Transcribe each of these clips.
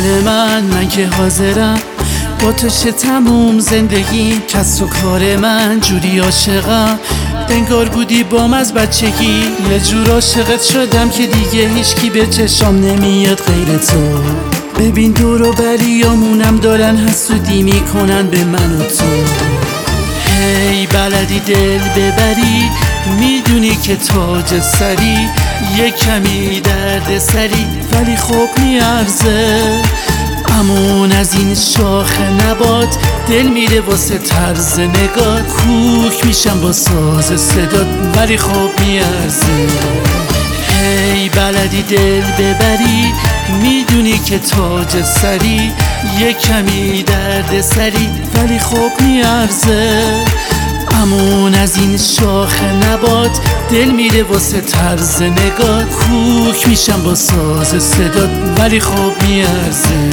من که حاضرم با تو شه تموم زندگی. کس و کار من جوری عاشقم انگار بودی بام از بچگی. یه جور عاشقت شدم که دیگه هیچکی به چشام نمیاد غیر تو. ببین دور و بریامونم دارن حسودی میکنن به من و تو. هی بلدی دل ببری، میدونی که تاج سری یه کمی درد سری، ولی خب میارزه. امون از این شاخ نبات دل میره واسه طرز نگات. کوک میشم با ساز صدات ولی خب میارزه. هی بلدی دل ببری، میدونی که تاج سری یه کمی درد سری، ولی خب میارزه. امون از این شاخ نبات دل میره واسه طرز نگات. کوک میشم با ساز صدات ولی خب میارزه.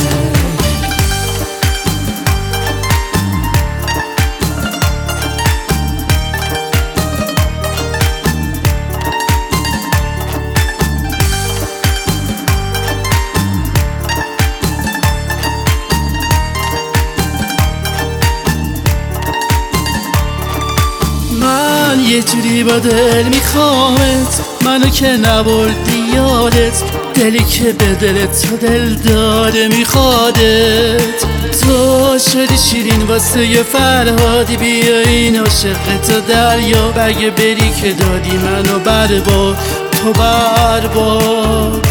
یه جوری با دل میخوامت، منو که نبردی یادت. دلی که به دلت تو دل داده میخوادت. تو شدی شیرین واسه یه فرهادی، بیا این عاشق تو دریا. بگه بری که دادی منو برباد، تو برباد.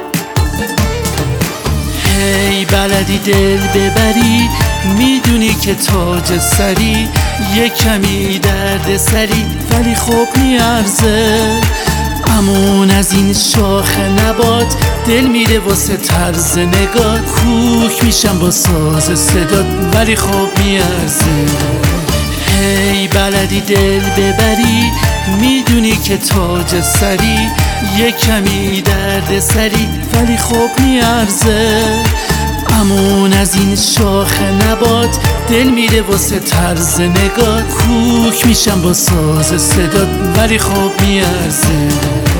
هی بلدی دل ببری، میدونی که تاج سری یه کمی درد سری، ولی خب میارزه. امون از این شاخ نبات دل میره واسه طرز نگات. کوک میشم با ساز صدات ولی خب میارزه. هی بلدی دل ببری، میدونی که تاج سری یه کمی درد سری، ولی خب میارزه. امون از این شاخ نبات دل میره واسه طرز نگات. کوک میشم با ساز صدات ولی خب میارزه.